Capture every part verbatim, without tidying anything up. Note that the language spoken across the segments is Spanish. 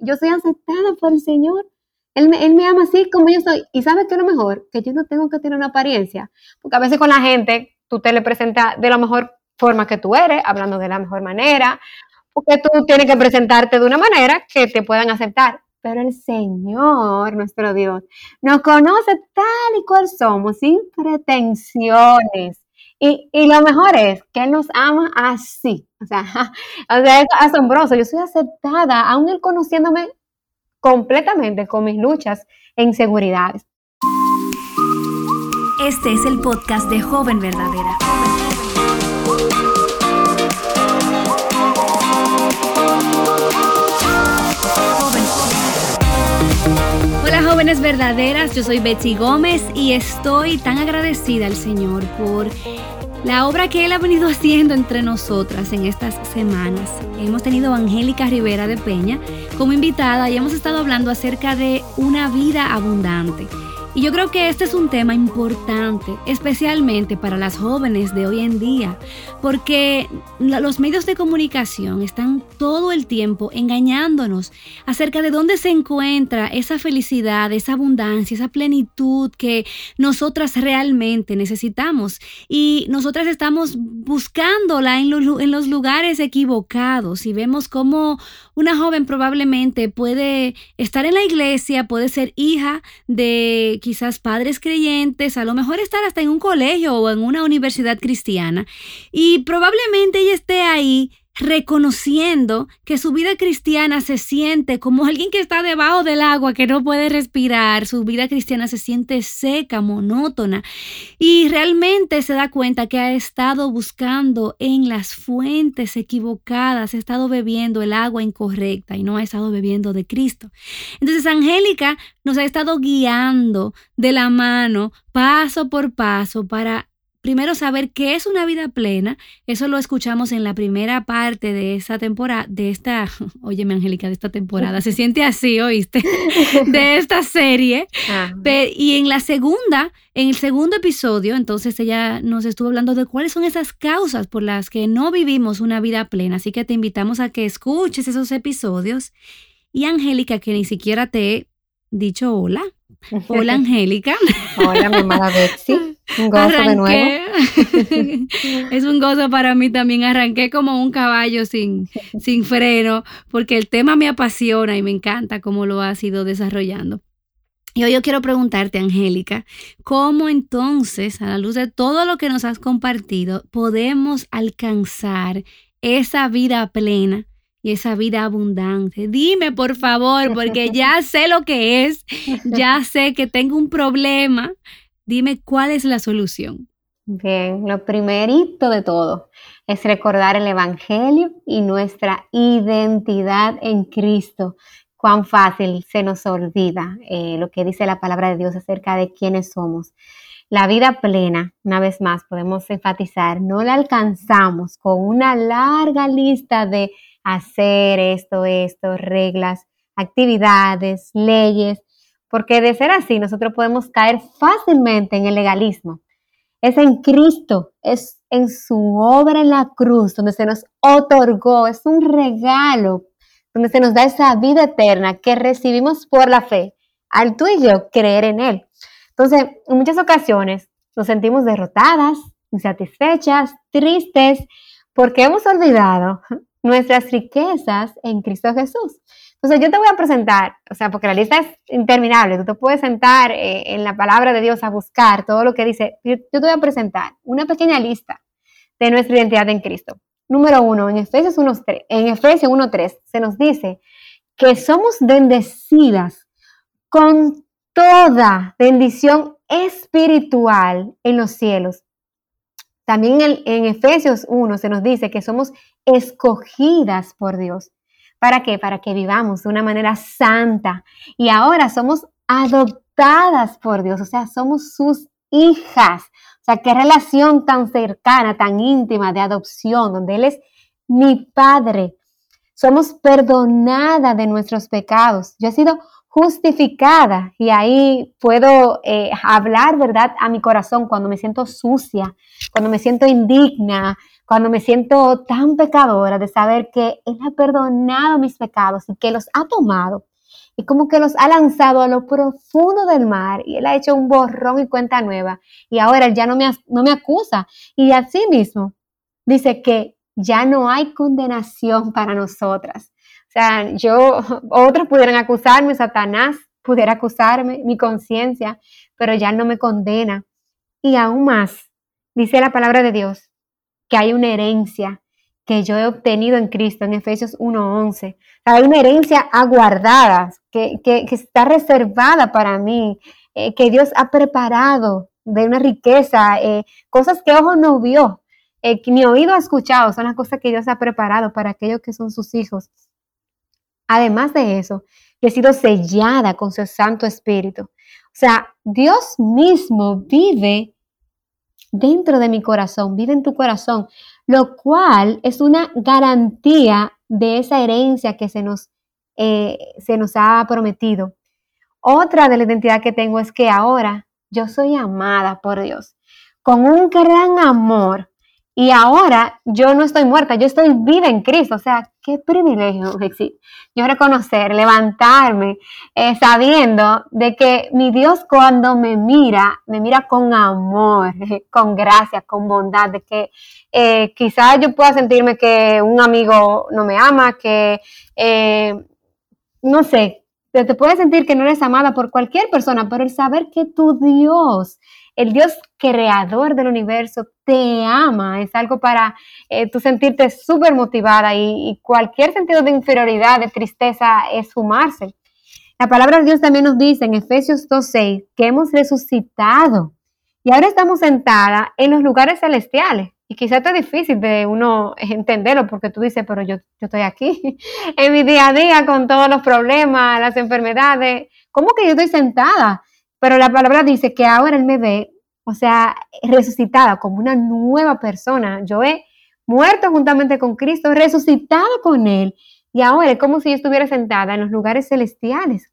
yo soy aceptada por el Señor. Él me, él me ama así como yo soy. ¿Y sabes qué es lo mejor? Que yo no tengo que tener una apariencia. Porque a veces con la gente, tú te le presentas de la mejor forma que tú eres, hablando de la mejor manera, porque tú tienes que presentarte de una manera que te puedan aceptar. Pero el Señor, nuestro Dios, nos conoce tal y cual somos, sin pretensiones. Y, y lo mejor es que Él nos ama así. O sea, o sea, es asombroso. Yo soy aceptada, aún Él conociéndome completamente con mis luchas e inseguridades. Este es el podcast de Joven Verdadera. Hola jóvenes verdaderas, yo soy Betsy Gómez y estoy tan agradecida al Señor por la obra que Él ha venido haciendo entre nosotras en estas semanas. Hemos tenido a Angélica Rivera de Peña como invitada y hemos estado hablando acerca de una vida abundante. Y yo creo que este es un tema importante, especialmente para las jóvenes de hoy en día, porque los medios de comunicación están todo el tiempo engañándonos acerca de dónde se encuentra esa felicidad, esa abundancia, esa plenitud que nosotras realmente necesitamos. Y nosotras estamos buscándola en los, en los lugares equivocados y vemos cómo una joven probablemente puede estar en la iglesia, puede ser hija de quizás padres creyentes, a lo mejor estar hasta en un colegio o en una universidad cristiana y probablemente ella esté ahí reconociendo que su vida cristiana se siente como alguien que está debajo del agua, que no puede respirar, su vida cristiana se siente seca, monótona y realmente se da cuenta que ha estado buscando en las fuentes equivocadas, ha estado bebiendo el agua incorrecta y no ha estado bebiendo de Cristo. Entonces Angélica nos ha estado guiando de la mano paso por paso para primero saber qué es una vida plena. Eso lo escuchamos en la primera parte de esta temporada, de esta, óyeme Angélica, de esta temporada, se siente así, ¿oíste? De esta serie. Ah. Y en la segunda, en el segundo episodio, entonces ella nos estuvo hablando de cuáles son esas causas por las que no vivimos una vida plena. Así que te invitamos a que escuches esos episodios. Y Angélica, que ni siquiera te he dicho hola. Hola Angélica. Hola mi amada Betsy. Un gozo Arranqué. de nuevo. Es un gozo para mí también. Arranqué como un caballo sin, sin freno, porque el tema me apasiona y me encanta cómo lo has ido desarrollando. Y hoy yo quiero preguntarte, Angélica, ¿cómo entonces, a la luz de todo lo que nos has compartido, podemos alcanzar esa vida plena y esa vida abundante? Dime, por favor, porque ya sé lo que es, ya sé que tengo un problema. Dime, ¿cuál es la solución? Bien, lo primerito de todo es recordar el Evangelio y nuestra identidad en Cristo. Cuán fácil se nos olvida eh, lo que dice la palabra de Dios acerca de quiénes somos. La vida plena, una vez más, podemos enfatizar, no la alcanzamos con una larga lista de hacer esto, esto, reglas, actividades, leyes, porque de ser así nosotros podemos caer fácilmente en el legalismo. Es en Cristo, es en su obra en la cruz donde se nos otorgó, es un regalo donde se nos da esa vida eterna que recibimos por la fe, al tú y yo creer en Él. Entonces, en muchas ocasiones nos sentimos derrotadas, insatisfechas, tristes, porque hemos olvidado nuestras riquezas en Cristo Jesús. Entonces, yo te voy a presentar, o sea, porque la lista es interminable, tú te puedes sentar eh, en la palabra de Dios a buscar todo lo que dice. Yo, yo te voy a presentar una pequeña lista de nuestra identidad en Cristo. Número uno, en Efesios uno tres se nos dice que somos bendecidas con toda bendición espiritual en los cielos. También en, en Efesios uno se nos dice que somos escogidas por Dios. ¿Para qué? Para que vivamos de una manera santa. Y ahora somos adoptadas por Dios, o sea, somos sus hijas. O sea, qué relación tan cercana, tan íntima de adopción, donde Él es mi Padre. Somos perdonadas de nuestros pecados. Yo he sido justificada y ahí puedo eh, hablar, ¿verdad?, a mi corazón cuando me siento sucia, cuando me siento indigna, cuando me siento tan pecadora de saber que Él ha perdonado mis pecados y que los ha tomado y como que los ha lanzado a lo profundo del mar y Él ha hecho un borrón y cuenta nueva y ahora Él ya no me, no me acusa. Y así mismo dice que ya no hay condenación para nosotras. O sea, yo, otros pudieran acusarme, Satanás pudiera acusarme, mi conciencia, pero ya no me condena. Y aún más, dice la palabra de Dios, que hay una herencia que yo he obtenido en Cristo, en Efesios uno once. Hay una herencia aguardada, que, que, que está reservada para mí, eh, que Dios ha preparado de una riqueza, eh, cosas que ojo no vio, eh, que ni oído ha escuchado, son las cosas que Dios ha preparado para aquellos que son sus hijos. Además de eso, he sido sellada con su Santo Espíritu. O sea, Dios mismo vive dentro de mi corazón, vive en tu corazón, lo cual es una garantía de esa herencia que se nos, eh, se nos ha prometido. Otra de la identidad que tengo es que ahora yo soy amada por Dios con un gran amor. Y ahora yo no estoy muerta, yo estoy viva en Cristo. O sea, qué privilegio yo reconocer, levantarme, eh, sabiendo de que mi Dios cuando me mira, me mira con amor, con gracia, con bondad, de que eh, quizás yo pueda sentirme que un amigo no me ama, que eh, no sé, te, te puedes sentir que no eres amada por cualquier persona, pero el saber que tu Dios, el Dios creador del universo, te ama, es algo para eh, tú sentirte súper motivada y, y cualquier sentido de inferioridad, de tristeza, es fumarse. La palabra de Dios también nos dice en Efesios dos seis que hemos resucitado y ahora estamos sentadas en los lugares celestiales. Y quizás es difícil de uno entenderlo porque tú dices, pero yo, yo estoy aquí en mi día a día con todos los problemas, las enfermedades. ¿Cómo que yo estoy sentada? Pero la palabra dice que ahora Él me ve, o sea, resucitada como una nueva persona. Yo he muerto juntamente con Cristo, resucitado con Él. Y ahora es como si yo estuviera sentada en los lugares celestiales.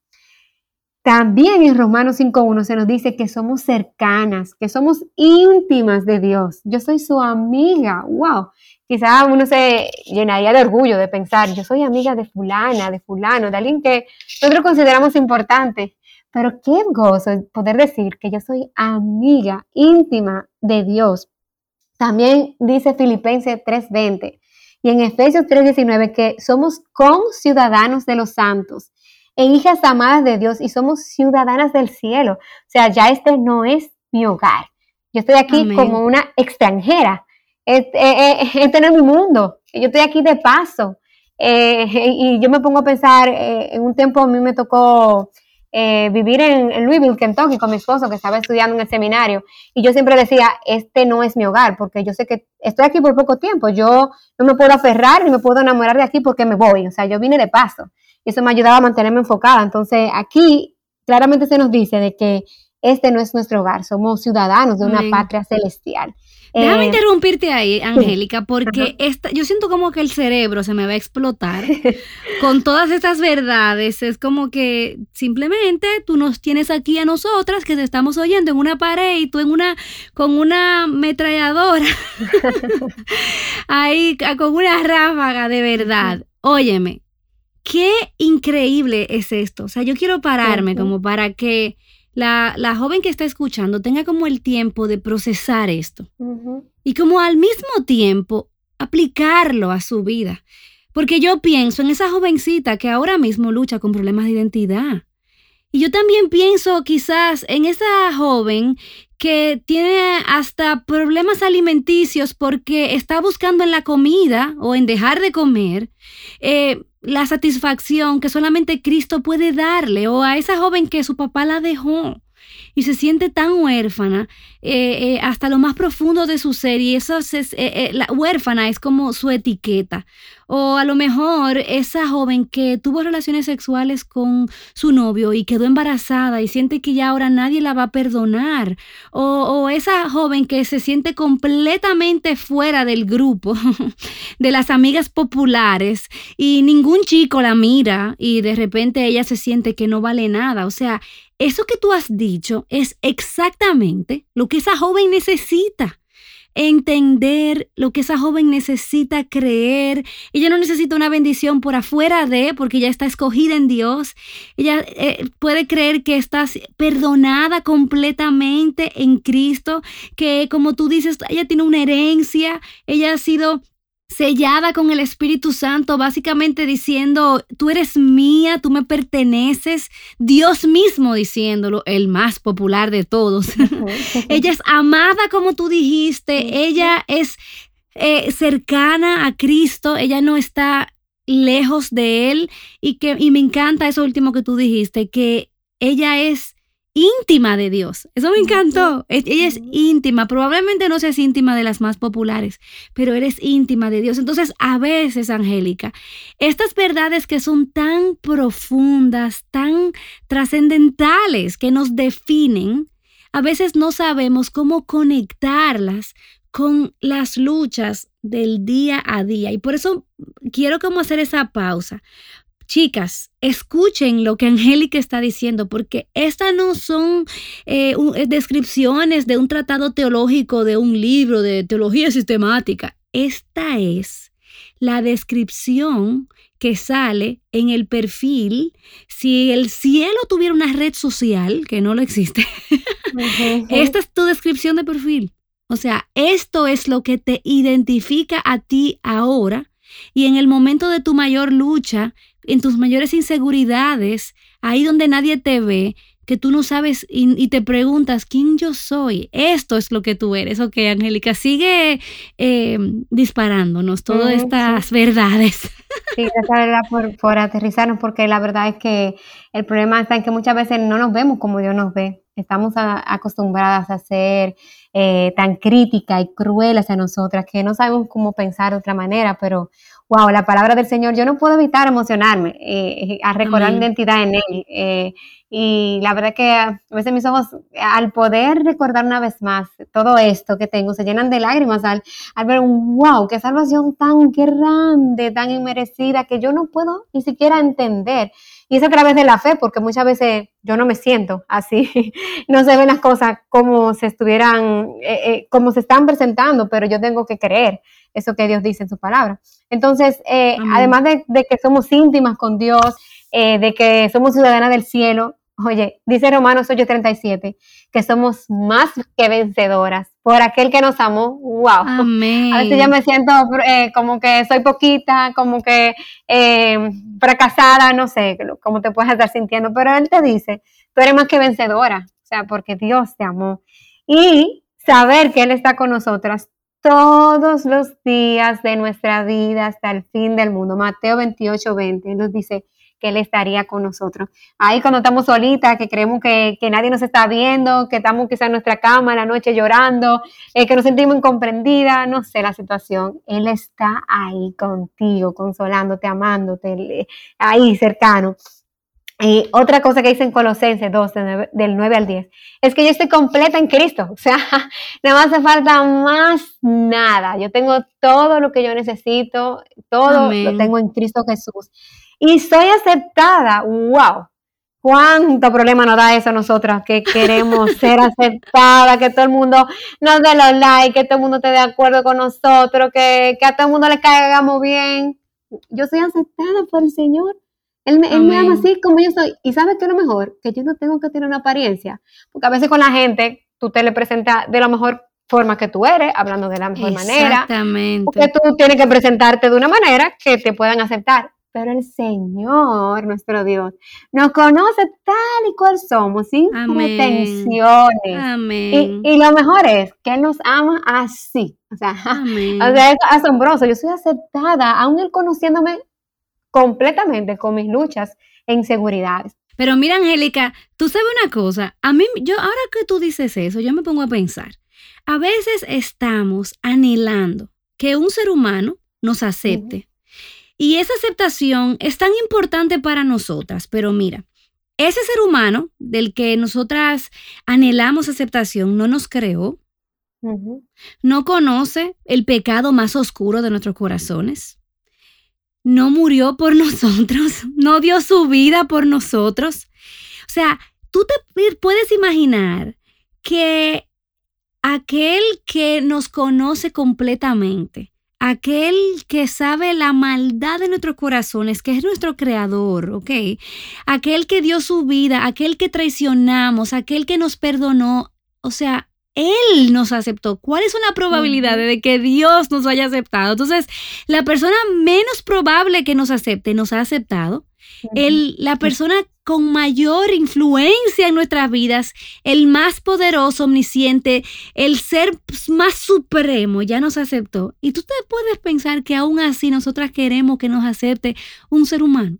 También en Romanos cinco uno se nos dice que somos cercanas, que somos íntimas de Dios. Yo soy su amiga. ¡Wow! Quizás uno se llenaría de orgullo de pensar, yo soy amiga de fulana, de fulano, de alguien que nosotros consideramos importante. Pero qué gozo poder decir que yo soy amiga íntima de Dios. También dice Filipenses tres veinte y en Efesios tres diecinueve que somos conciudadanos de los santos e hijas amadas de Dios y somos ciudadanas del cielo. O sea, ya este no es mi hogar. Yo estoy aquí Amén. Como una extranjera. Este, este no es mi mundo. Yo estoy aquí de paso. Eh, y yo me pongo a pensar, eh, en un tiempo a mí me tocó eh, vivir en, en Louisville, Kentucky, con mi esposo que estaba estudiando en el seminario. Y yo siempre decía, este no es mi hogar, porque yo sé que estoy aquí por poco tiempo. Yo no me puedo aferrar ni me puedo enamorar de aquí porque me voy. O sea, yo vine de paso. Y eso me ayudaba a mantenerme enfocada. Entonces, aquí claramente se nos dice de que este no es nuestro hogar. Somos ciudadanos de una Amén. Patria celestial. Déjame eh, interrumpirte ahí, Angélica, porque esta, yo siento como que el cerebro se me va a explotar con todas estas verdades. Es como que simplemente tú nos tienes aquí a nosotras que te estamos oyendo en una pared y tú en una con una ametralladora ahí con una ráfaga de verdad. Óyeme, qué increíble es esto. O sea, yo quiero pararme uh-huh. como para que La, la joven que está escuchando tenga como el tiempo de procesar esto uh-huh. y como al mismo tiempo aplicarlo a su vida. Porque yo pienso en esa jovencita que ahora mismo lucha con problemas de identidad. Y yo también pienso quizás en esa joven que tiene hasta problemas alimenticios porque está buscando en la comida o en dejar de comer eh, la satisfacción que solamente Cristo puede darle, o a esa joven que su papá la dejó y se siente tan huérfana eh, eh, hasta lo más profundo de su ser, y eso es, eh, eh, la huérfana es como su etiqueta. O a lo mejor esa joven que tuvo relaciones sexuales con su novio y quedó embarazada y siente que ya ahora nadie la va a perdonar. O, o esa joven que se siente completamente fuera del grupo de las amigas populares y ningún chico la mira y de repente ella se siente que no vale nada. O sea, eso que tú has dicho es exactamente lo que esa joven necesita. entender lo que esa joven necesita creer. Ella no necesita una bendición por afuera de, porque ella está escogida en Dios. Ella eh, puede creer que está perdonada completamente en Cristo, que como tú dices, ella tiene una herencia, ella ha sido sellada con el Espíritu Santo, básicamente diciendo, tú eres mía, tú me perteneces, Dios mismo diciéndolo, el más popular de todos. Ella es amada como tú dijiste, ella es eh, cercana a Cristo, ella no está lejos de Él, y, que, y me encanta eso último que tú dijiste, que ella es íntima de Dios. Eso me encantó. Ella es íntima. Probablemente no seas íntima de las más populares, pero eres íntima de Dios. Entonces, a veces, Angélica, estas verdades que son tan profundas, tan trascendentales, que nos definen, a veces no sabemos cómo conectarlas con las luchas del día a día. Y por eso quiero como hacer esa pausa. Chicas, escuchen lo que Angélica está diciendo, porque estas no son eh, un, descripciones de un tratado teológico, de un libro de teología sistemática. Esta es la descripción que sale en el perfil. Si el cielo tuviera una red social, que no lo existe, uh-huh. Esta es tu descripción de perfil. O sea, esto es lo que te identifica a ti ahora, y en el momento de tu mayor lucha, en tus mayores inseguridades, ahí donde nadie te ve, que tú no sabes y, y te preguntas quién yo soy. Esto es lo que tú eres. Ok, Angélica, sigue eh, disparándonos todas mm, estas sí. verdades. Sí, gracias por, por aterrizarnos, porque la verdad es que el problema está en que muchas veces no nos vemos como Dios nos ve. Estamos a, acostumbradas a ser eh, tan críticas y crueles a nosotras que no sabemos cómo pensar de otra manera, pero wow, la palabra del Señor, yo no puedo evitar emocionarme eh, a recordar mi identidad en Él. Eh, y la verdad que a veces mis ojos, al poder recordar una vez más todo esto que tengo, se llenan de lágrimas al, al ver un wow, qué salvación tan grande, tan inmerecida, que yo no puedo ni siquiera entender. Y es a través de la fe, porque muchas veces yo no me siento así, no se ven las cosas como se estuvieran, eh, eh, como se están presentando, pero yo tengo que creer eso que Dios dice en su palabra. Entonces, eh, además de, de que somos íntimas con Dios, eh, de que somos ciudadanas del cielo, oye, dice Romanos ocho treinta y siete, que somos más que vencedoras por aquel que nos amó. Wow. Amén. A veces ya me siento eh, como que soy poquita, como que eh, fracasada, no sé cómo te puedes estar sintiendo, pero Él te dice, tú eres más que vencedora, o sea, porque Dios te amó. Y saber que Él está con nosotras todos los días de nuestra vida hasta el fin del mundo. Mateo veintiocho veinte nos dice que Él estaría con nosotros. Ahí cuando estamos solitas, que creemos que, que nadie nos está viendo, que estamos quizá en nuestra cama en la noche llorando, eh, que nos sentimos incomprendidas, no sé la situación, Él está ahí contigo, consolándote, amándote, ahí cercano. Y otra cosa que dice en Colosenses dos, del nueve al diez, es que yo estoy completa en Cristo. O sea, no me hace falta más nada. Yo tengo todo lo que yo necesito, todo Amén. Lo tengo en Cristo Jesús. Y soy aceptada. ¡Wow! ¿Cuánto problema nos da eso a nosotras? Que queremos ser aceptadas, que todo el mundo nos dé los likes, que todo el mundo esté de acuerdo con nosotros, que, que a todo el mundo le caigamos bien. Yo soy aceptada por el Señor. Él me, él me ama así como yo soy. Y ¿sabes qué es lo mejor? Que yo no tengo que tener una apariencia. Porque a veces con la gente, tú te le presentas de la mejor forma que tú eres, hablando de la mejor manera. Exactamente. Porque tú tienes que presentarte de una manera que te puedan aceptar. Pero el Señor, nuestro Dios, nos conoce tal y cual somos, sin Amén. pretensiones. Amén. Y, y lo mejor es que Él nos ama así. O sea, Amén. o sea, es asombroso. Yo soy aceptada, aún Él conociéndome completamente con mis luchas e inseguridades. Pero mira, Angélica, tú sabes una cosa, a mí, yo ahora que tú dices eso, yo me pongo a pensar, a veces estamos anhelando que un ser humano nos acepte. Uh-huh. Y esa aceptación es tan importante para nosotras, pero mira, ese ser humano del que nosotras anhelamos aceptación no nos creó, uh-huh. no conoce el pecado más oscuro de nuestros corazones, no murió por nosotros, no dio su vida por nosotros. O sea, tú te puedes imaginar que aquel que nos conoce completamente, aquel que sabe la maldad de nuestros corazones, que es nuestro creador, ¿ok? Aquel que dio su vida, aquel que traicionamos, aquel que nos perdonó, o sea, Él nos aceptó. ¿Cuál es una probabilidad Ujú. de que Dios nos haya aceptado? Entonces, la persona menos probable que nos acepte, nos ha aceptado. Ujú. El, la persona con mayor influencia en nuestras vidas, el más poderoso, omnisciente, el ser más supremo, ya nos aceptó. Y tú te puedes pensar que aún así nosotras queremos que nos acepte un ser humano,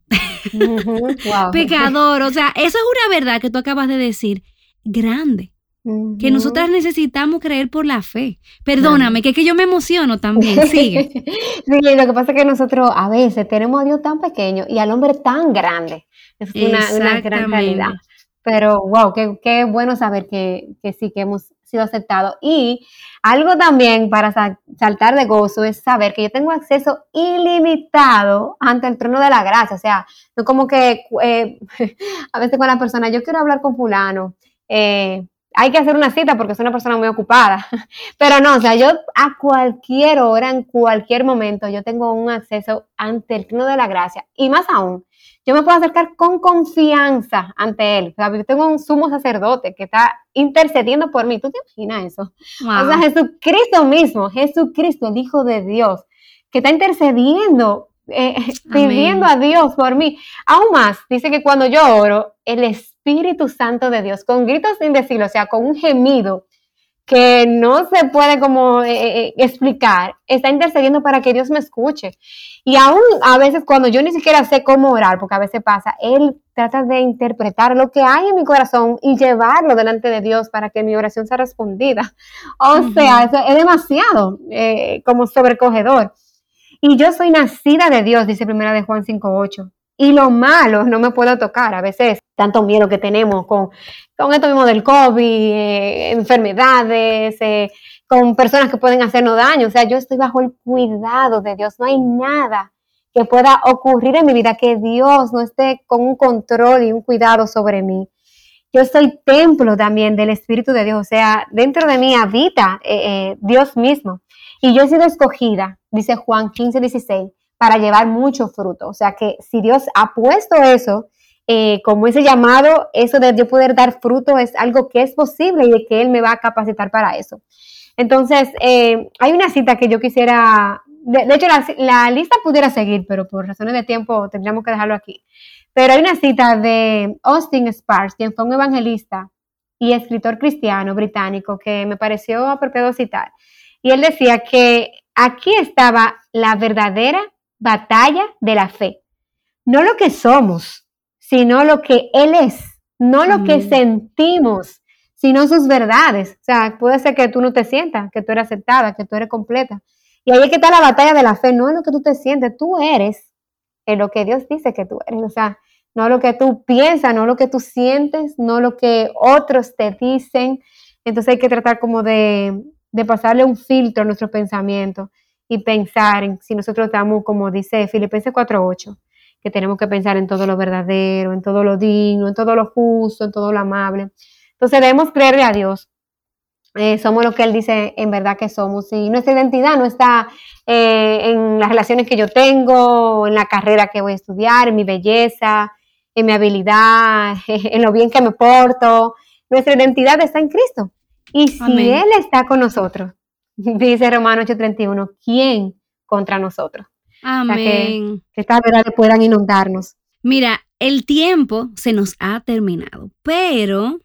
Ujú. Wow. pecador. O sea, eso es una verdad que tú acabas de decir, grande, que Ujú. nosotras necesitamos creer por la fe. Amén. Perdóname, que es que yo me emociono también. Sigue. Sí, lo que pasa es que nosotros a veces tenemos a Dios tan pequeño y al hombre tan grande. Eso es una, una gran realidad. Exactamente. Pero wow, qué, qué bueno saber que, que sí, que hemos sido aceptados. Y algo también para sa- saltar de gozo es saber que yo tengo acceso ilimitado ante el trono de la gracia. O sea, no como que eh, a veces con la persona, yo quiero hablar con fulano. eh, hay que hacer una cita porque es una persona muy ocupada. Pero no, o sea, yo a cualquier hora, en cualquier momento, yo tengo un acceso ante el trono de la gracia. Y más aún, yo me puedo acercar con confianza ante Él. O sea, yo tengo un sumo sacerdote que está intercediendo por mí. ¿Tú te imaginas eso? O sea, Wow. Jesucristo mismo, Jesucristo, el Hijo de Dios, que está intercediendo, eh, pidiendo Amén. a Dios por mí. Aún más, dice que cuando yo oro, el Espíritu Santo de Dios, con gritos indecibles, o sea, con un gemido, que no se puede como eh, eh, explicar, está intercediendo para que Dios me escuche. Y aún a veces cuando yo ni siquiera sé cómo orar, porque a veces pasa, Él trata de interpretar lo que hay en mi corazón y llevarlo delante de Dios para que mi oración sea respondida. O sea, Ujú. eso es demasiado eh, como sobrecogedor. Y yo soy nacida de Dios, dice primera de Juan cinco ocho. Y lo malo no me puedo tocar. A veces, tanto miedo que tenemos con, con esto mismo del COVID, eh, enfermedades, eh, con personas que pueden hacernos daño. O sea, yo estoy bajo el cuidado de Dios. No hay nada que pueda ocurrir en mi vida que Dios no esté con un control y un cuidado sobre mí. Yo soy templo también del Espíritu de Dios, o sea, dentro de mí habita eh, eh, Dios mismo. Y yo he sido escogida, dice Juan quince dieciséis, para llevar mucho fruto. O sea que si Dios ha puesto eso, eh, como ese llamado, eso de yo poder dar fruto es algo que es posible y de que Él me va a capacitar para eso. Entonces, eh, hay una cita que yo quisiera, de, de hecho la, la lista pudiera seguir, pero por razones de tiempo tendríamos que dejarlo aquí. Pero hay una cita de Austin Sparks, quien fue un evangelista y escritor cristiano británico, que me pareció apropiado citar. Y él decía que aquí estaba la verdadera batalla de la fe. No lo que somos, sino lo que Él es. No lo que Amén. sentimos, sino sus verdades. O sea, puede ser que tú no te sientas, que tú eres aceptada, que tú eres completa. Y ahí es que está la batalla de la fe, no es lo que tú te sientes, tú eres en lo que Dios dice que tú eres. O sea, no lo que tú piensas, no lo que tú sientes, no lo que otros te dicen. Entonces hay que tratar como de, de pasarle un filtro a nuestro pensamiento y pensar en si nosotros estamos, como dice Filipenses cuatro ocho, que tenemos que pensar en todo lo verdadero, en todo lo digno, en todo lo justo, en todo lo amable. Entonces debemos creerle a Dios. Eh, somos lo que Él dice en verdad que somos. Y nuestra identidad no está eh, en las relaciones que yo tengo, en la carrera que voy a estudiar, en mi belleza, en mi habilidad, en lo bien que me porto. Nuestra identidad está en Cristo. Y si Amén. Él está con nosotros, dice Romanos ocho treinta y uno, ¿quién contra nosotros? O sea, que, Amén. que estas verdades puedan inundarnos. Mira, el tiempo se nos ha terminado, pero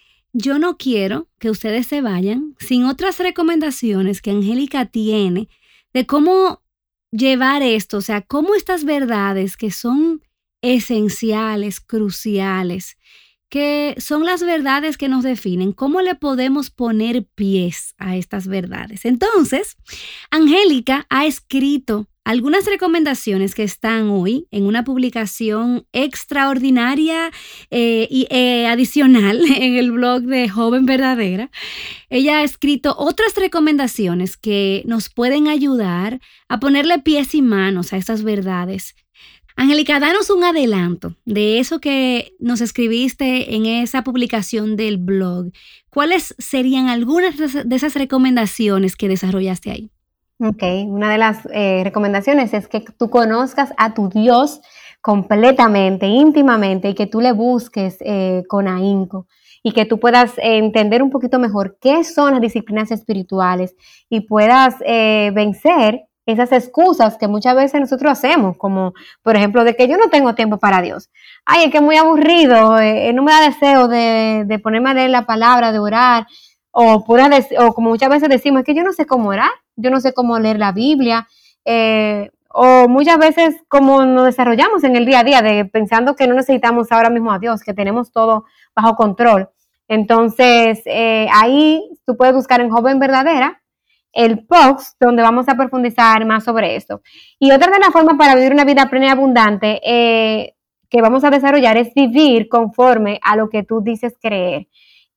yo no quiero que ustedes se vayan sin otras recomendaciones que Angélica tiene de cómo llevar esto, o sea, cómo estas verdades que son esenciales, cruciales, que son las verdades que nos definen, cómo le podemos poner pies a estas verdades. Entonces, Angélica ha escrito algunas recomendaciones que están hoy en una publicación extraordinaria eh, y eh, adicional en el blog de Joven Verdadera. Ella ha escrito otras recomendaciones que nos pueden ayudar a ponerle pies y manos a estas verdades. Angélica, danos un adelanto de eso que nos escribiste en esa publicación del blog. ¿Cuáles serían algunas de esas recomendaciones que desarrollaste ahí? Ok, una de las eh, recomendaciones es que tú conozcas a tu Dios completamente, íntimamente, y que tú le busques eh, con ahínco y que tú puedas eh, entender un poquito mejor qué son las disciplinas espirituales y puedas eh, vencer esas excusas que muchas veces nosotros hacemos, como por ejemplo de que yo no tengo tiempo para Dios. Ay, es que es muy aburrido, eh, no me da deseo de, de ponerme a leer la palabra, de orar, o, pura des- o como muchas veces decimos, es que yo no sé cómo orar, yo no sé cómo leer la Biblia, eh, o muchas veces como nos desarrollamos en el día a día, de pensando que no necesitamos ahora mismo a Dios, que tenemos todo bajo control. Entonces, eh, ahí tú puedes buscar en Joven Verdadera el post donde vamos a profundizar más sobre esto. Y otra de las formas para vivir una vida plena y abundante eh, que vamos a desarrollar es vivir conforme a lo que tú dices creer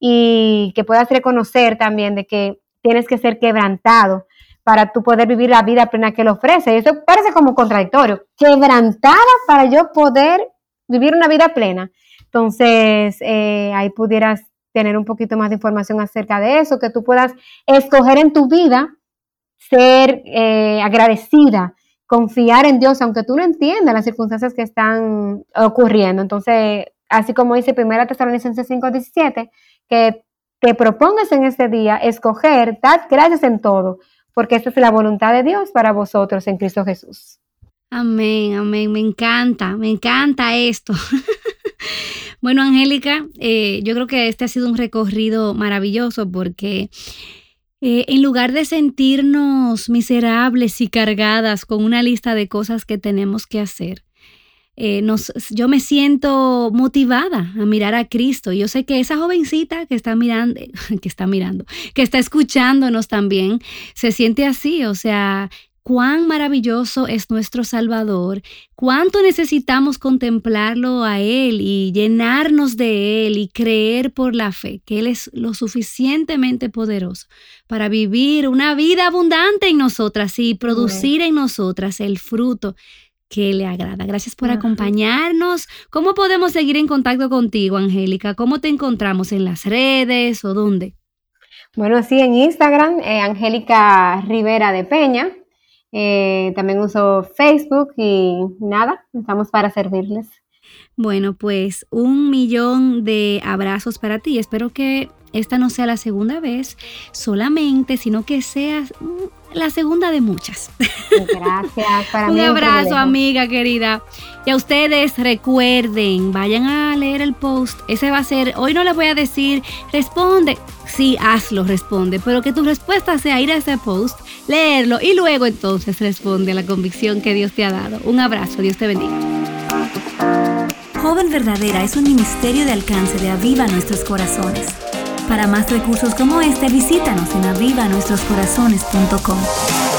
y que puedas reconocer también de que tienes que ser quebrantado para tú poder vivir la vida plena que Él ofrece. Y eso parece como contradictorio. Quebrantada para yo poder vivir una vida plena. Entonces, eh, ahí pudieras tener un poquito más de información acerca de eso, que tú puedas escoger en tu vida ser eh, agradecida, confiar en Dios, aunque tú no entiendas las circunstancias que están ocurriendo. Entonces, así como dice primera Tesalonicenses cinco diecisiete, que te propongas en este día escoger, dad gracias en todo, porque esta es la voluntad de Dios para vosotros en Cristo Jesús. Amén, amén, me encanta, me encanta esto. Bueno, Angélica, eh, yo creo que este ha sido un recorrido maravilloso porque eh, en lugar de sentirnos miserables y cargadas con una lista de cosas que tenemos que hacer, eh, nos, yo me siento motivada a mirar a Cristo. Yo sé que esa jovencita que está mirando, que está mirando, que está escuchándonos también, se siente así, o sea, cuán maravilloso es nuestro Salvador, cuánto necesitamos contemplarlo a Él y llenarnos de Él y creer por la fe que Él es lo suficientemente poderoso para vivir una vida abundante en nosotras y producir en nosotras el fruto que le agrada. Gracias por Ajá. acompañarnos. ¿Cómo podemos seguir en contacto contigo, Angélica? ¿Cómo te encontramos en las redes o dónde? Bueno, sí, en Instagram, eh, Angélica Rivera de Peña. Eh, también uso Facebook y nada, estamos para servirles. Bueno, pues un millón de abrazos para ti. Espero que esta no sea la segunda vez solamente, sino que sea la segunda de muchas. Gracias. Para un mí abrazo, amiga querida. Y a ustedes recuerden, vayan a leer el post. Ese va a ser, hoy no les voy a decir, responde. Sí, hazlo, responde. Pero que tu respuesta sea ir a ese post, leerlo y luego entonces responde a la convicción que Dios te ha dado. Un abrazo, Dios te bendiga. Joven Verdadera es un ministerio de alcance de Aviva Nuestros Corazones. Para más recursos como este, visítanos en aviva nuestros corazones punto com.